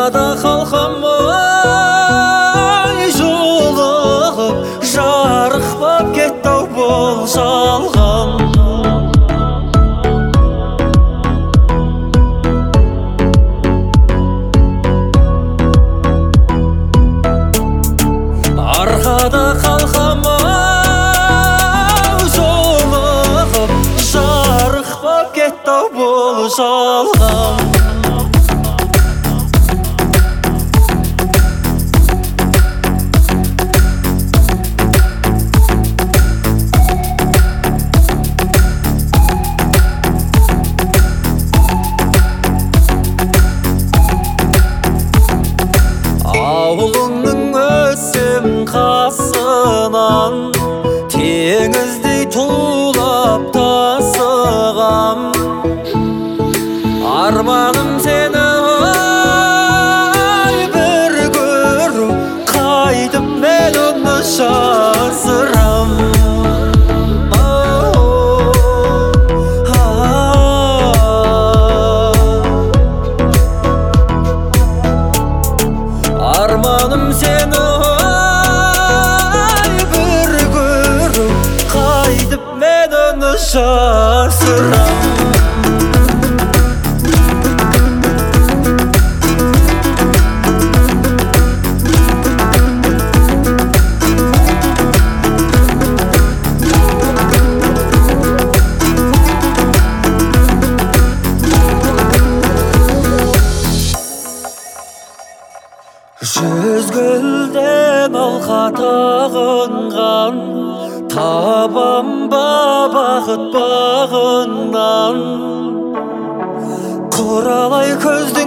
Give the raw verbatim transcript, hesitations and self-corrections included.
арқада қалқамай жолығып, жарық боп кетті-ау бұл жалған. Арқада қалқамай жолығып, жарық боп кетті-ау бұл жалған. Ауылыңның өссем қасынан, теңіздей тулап тасығам. Арманым сені ай бір көру, қайтып мен оны жасырам. Арманым сені ай бір көру, қайтып мен оны жасырам. Жүз гүлден алқа тағынған, табам ба бақыт бағынан. Құралай көзді